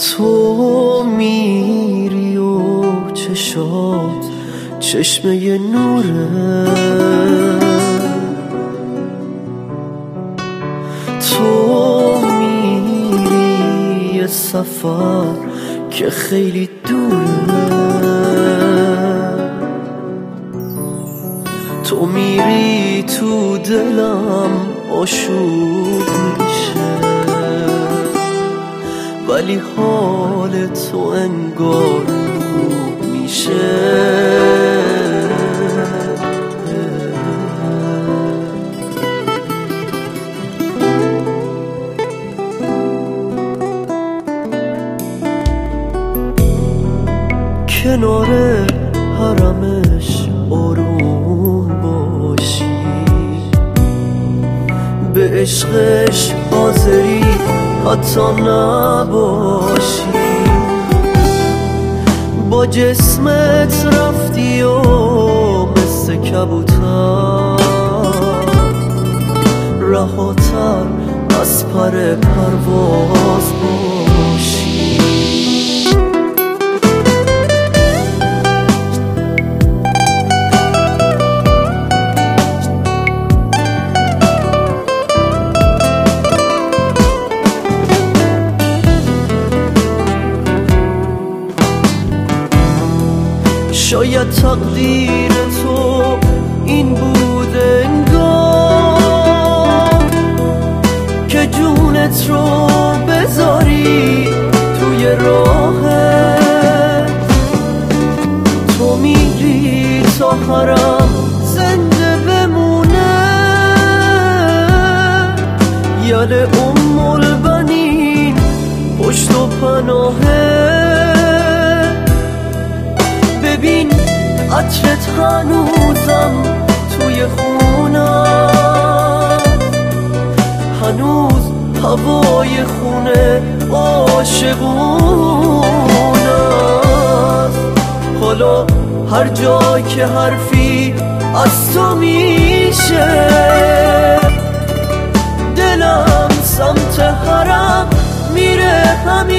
تو میری و چشات چشمه نوره، تو میری یه سفر که خیلی دوره، تو میری تو دلم آشوب میشه، ولی حال تو انگار خوب میشه. کنار حرمش آروم باشی، به عشقش حاضری حتی نباشی، با جسمت رفتی و مثل کبوتر رهاتر از پر پرواز باشی. شاید تقدیر تو این بود انگار که جونت رو بذاری توی راهت، تو میری تا حرم زنده بمونه، یل البنین پشت و پناهه. ببین عطرت هنوزم توی خونم، هنوز هوای خونه عاشقونه است. حالا هر جا که حرفی از تو میشه، دلم سمت حرم میره همیشه.